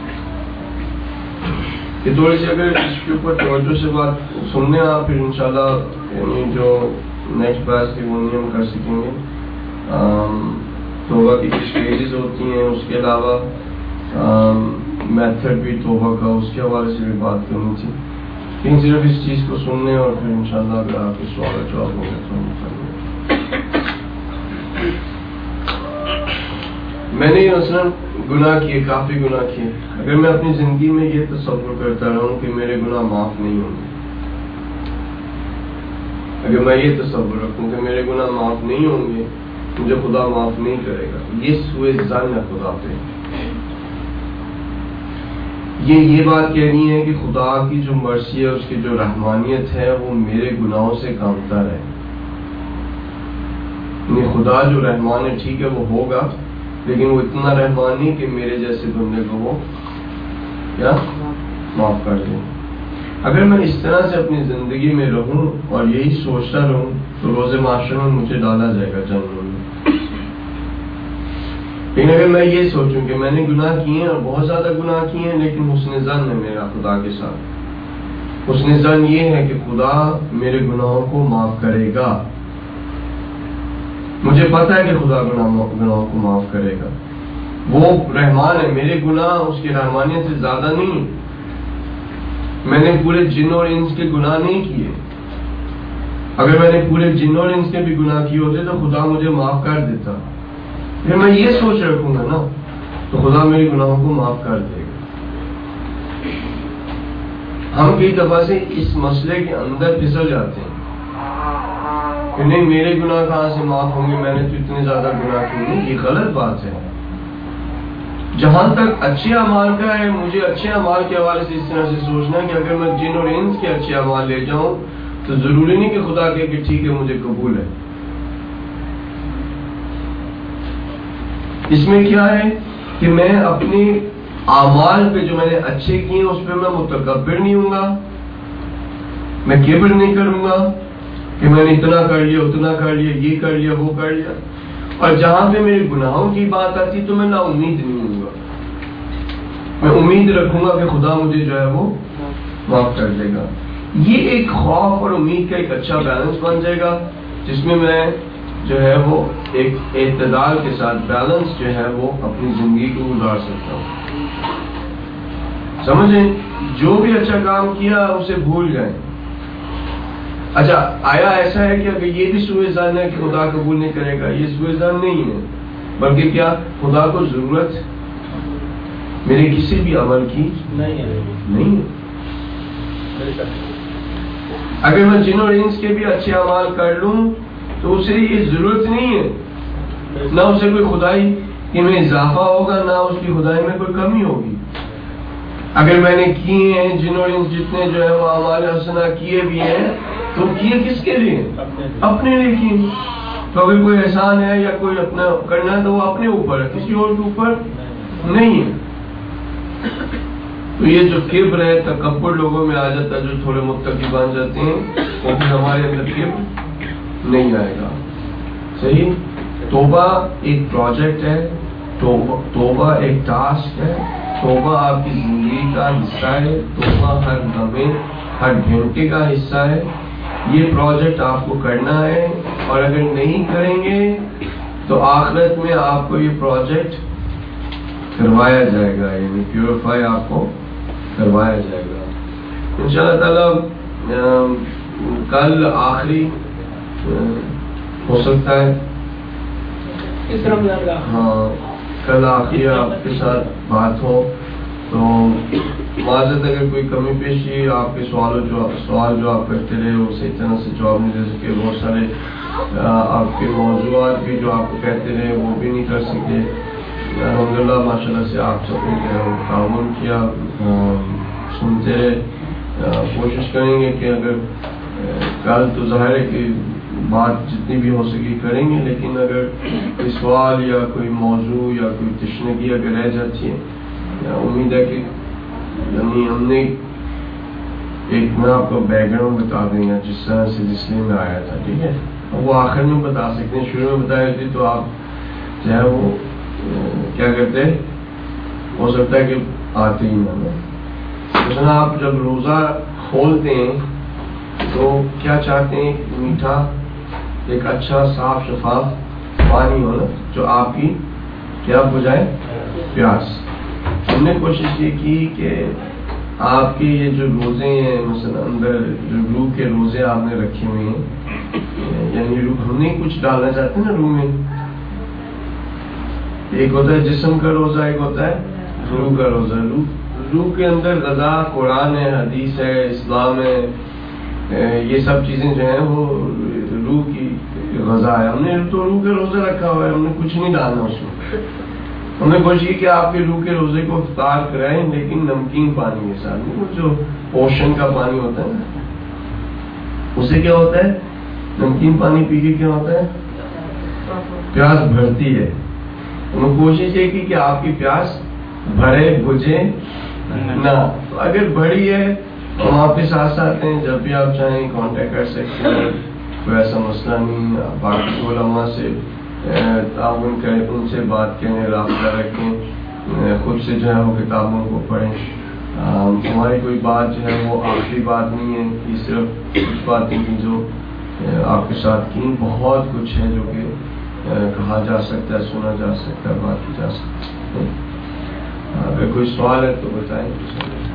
کہ تھوڑی سی اگر اس کے اوپر توجہ سے بات سننے آپ, پھر انشاءاللہ یعنی جو نیکسٹ بات کی وہ نہیں ہم کر سکیں گے. توبہ کی کچھ اسٹیجز ہوتی ہیں, اس کے علاوہ میتھڈ بھی توبہ کا, اس کے حوالے سے بھی بات کرنی تھی. لیکن صرف اس چیز کو سننے اور پھر انشاءاللہ اگر آپ کے سوال جواب ہوں گے تو ہم کریں گے. میں نے مثلاً گناہ کیے، کافی گناہ کیے. اگر میں اپنی زندگی میں یہ تصور کرتا رہوں کہ میرے گناہ معاف نہیں ہوں گے، اگر میں یہ تصور رکھوں کہ میرے گناہ معاف نہیں ہوں گے، مجھے خدا معاف نہیں کرے گا، یہ سوء ظن ہے خدا پہ. یہ یہ بات کہنی ہے کہ خدا کی جو مرضی ہے، اس کی جو رحمانیت ہے، وہ میرے گناہوں سے کم تر ہے. یعنی خدا جو رحمان ہے، ٹھیک ہے وہ ہوگا، لیکن وہ اتنا رحمان نہیں کہ میرے جیسے بندے کو وہ کیا معاف کر دیں. اگر میں اس طرح سے اپنی زندگی میں رہوں اور یہی سوچتا رہوں تو روز معاشرے میں مجھے ڈالا جائے گا جنگل میں. لیکن اگر میں یہ سوچوں کہ میں نے گناہ کیے ہیں اور بہت زیادہ گناہ کیے ہیں، لیکن حسن ظن ہے میرا خدا کے ساتھ. حسن ظن یہ ہے کہ خدا میرے گناہوں کو معاف کرے گا. مجھے پتا ہے کہ خدا گناہوں کو معاف کرے گا. وہ رحمان ہے، میرے گناہ اس کی رحمانیت سے زیادہ نہیں. میں نے پورے جن اور انس کے گناہ نہیں کیے. اگر میں نے پورے جن اور انس کے بھی گناہ کیے ہوتے تو خدا مجھے معاف کر دیتا. پھر میں یہ سوچ رکھوں گا نا تو خدا میرے گناہوں کو معاف کر دے گا. ہم کئی دفعہ سے اس مسئلے کے اندر پھسل جاتے ہیں کہ نہیں میرے گناہ کہاں سے معاف ہوں گے، میں نے تو اتنے زیادہ گناہ کیے. نہیں، یہ غلط بات ہے. جہاں تک اچھے اعمال کا ہے، مجھے اچھے اعمال کے حوالے سے اس طرح سے سوچنا ہے کہ اگر میں جن اور انس کے اچھے اعمال لے جاؤں تو ضروری نہیں کہ خدا کہے کہ ٹھیک ہے مجھے قبول ہے. اس میں کیا ہے کہ میں اپنے اعمال پہ جو میں نے اچھے کیے ہیں اس پہ میں متکبر نہیں ہوں گا، میں کبر نہیں کروں گا کہ میں نے اتنا کر لیا اتنا کر لیا یہ کر لیا وہ کر لیا. اور جہاں پہ میرے گناہوں کی بات آتی تو میں نا امید نہیں ہوں گا. میں امید رکھوں گا کہ خدا مجھے جو ہے وہ معاف کر دے گا. یہ ایک خوف اور امید کا ایک اچھا بیلنس بن جائے گا جس میں میں جو ہے وہ ایک اعتدال کے ساتھ بیلنس جو ہے وہ اپنی زندگی کو گزار سکتا ہوں. سمجھیں، جو بھی اچھا کام کیا اسے بھول جائیں. اچھا، آیا ایسا ہے کہ اگر یہ بھی سوء ظن ہے کہ خدا قبول نہیں کرے گا؟ یہ سوء ظن نہیں ہے، بلکہ کیا خدا کو ضرورت میرے کسی بھی عمل کی نہیں ہے. اگر میں جن اور انس کے بھی اچھے اعمال کر لوں تو اسے یہ ضرورت نہیں ہے، نہ اسے کوئی خدائی میں اضافہ ہوگا، نہ اس کی خدائی میں کوئی کمی ہوگی. اگر میں نے کیے ہیں جن اور انس جتنے جو ہے وہ اعمال حسنہ کیے بھی ہیں تو کیے کس کے لیے؟ اپنے لیے کیے. تو اگر کوئی احسان ہے یا کوئی اپنا کرنا ہے تو وہ اپنے اوپر ہے، کسی اور کے اوپر نہیں ہے. تو یہ جو کبر ہے، تکبر لوگوں میں آ جاتا ہے جو تھوڑے متقی بن جاتے ہیں، وہ بھی ہمارے اندر کبر نہیں آئے گا. صحیح. توبہ ایک پروجیکٹ ہے، توبہ ایک ٹاسک ہے، توبہ آپ کی زندگی کا حصہ ہے، توبہ ہر لمحے ہر گھنٹے کا حصہ ہے. یہ پروجیکٹ آپ کو کرنا ہے، اور اگر نہیں کریں گے تو آخرت میں آپ کو یہ پروجیکٹ کروایا جائے گا، یعنی پیوریفائی آپ کو کروایا جائے گا انشاءاللہ تعالی. کل آخری ہو سکتا ہے، ہاں کل آخری آپ کے ساتھ بات ہو تو معذرت اگر کوئی کمی پیشی آپ کے سوال جو سوال جو آپ کرتے رہے وہ صحیح طرح سے جواب نہیں دے سکے. بہت سارے آپ کے موضوعات بھی جو آپ کو کہتے رہے وہ بھی نہیں کر سکے. الحمدللہ ماشاء اللہ سے آپ سب نے تعاون کیا، سنتے رہے. کوشش کریں گے کہ اگر کل تو ظاہر ہے کہ بات جتنی بھی ہو سکی کریں گے، لیکن اگر کوئی سوال یا کوئی موضوع یا کوئی تشنگی اگر رہ جاتی ہے، امید ہے کہ یعنی ہم نے ایک میں آپ کو بیک گراؤنڈ بتا دیں گا جس طرح سے جس لیے میں آیا تھا. ٹھیک ہے، وہ آخر میں بتا سکتے ہیں، شروع میں بتائی ہوتی تو آپ جو ہے وہ کیا کرتے، ہو سکتا ہے کہ آتے ہی نہ. مثلا آپ جب روزہ کھولتے ہیں تو کیا چاہتے ہیں؟ میٹھا ایک اچھا صاف شفاف پانی ہونا جو آپ کی کیا بجھائے پیاس. ہم نے کوشش یہ کی کہ آپ کے یہ جو روزے ہیں مثلا اندر جو روح کے روزے آپ نے رکھے ہوئے ہیں، یعنی روح ہم نہیں کچھ ڈالنا چاہتے ہیں نا روح میں، ایک ہوتا ہے جسم کا روزہ، ایک ہوتا ہے روح کا روزہ. روح روح کے اندر غذا قرآن ہے، حدیث ہے، اسلام ہے، یہ سب چیزیں جو ہیں وہ روح کی غذا ہے. ہم نے تو روح کا روزہ رکھا ہوا ہے، ہم نے کچھ نہیں ڈالنا اس میں. ہم نے کوشش کی کہ آپ کے روح کے روزے کو افطار کرائیں لیکن نمکین پانی کے ساتھ نہیں. وہ جو پوشن کا پانی ہوتا ہے نا، اسے کیا ہوتا ہے، نمکین پانی پی کے کیا ہوتا ہے، پیاس بھرتی ہے. ہم نے کوشش یہ کی کہ آپ کی پیاس بھرے بجھے نہ. اگر بڑی ہے ہم آپ کے ساتھ ساتھ ہیں، جب بھی آپ چاہیں کانٹیکٹ کر سکتے ہیں، کوئی ایسا مسئلہ نہیں. باقی علماء سے تعاون کریں، ان سے بات کریں، رابطہ رکھیں، خود سے جو ہے وہ کتابوں کو پڑھیں. ہماری کوئی بات جو ہے وہ آخری بات نہیں ہے، یہ صرف کچھ باتیں کی جو آپ کے ساتھ کی. بہت کچھ ہے جو کہ کہا جا سکتا ہے، سنا جا سکتا ہے، بات کی جا سکتی ہے. اگر کوئی سوال ہے تو بتائیں.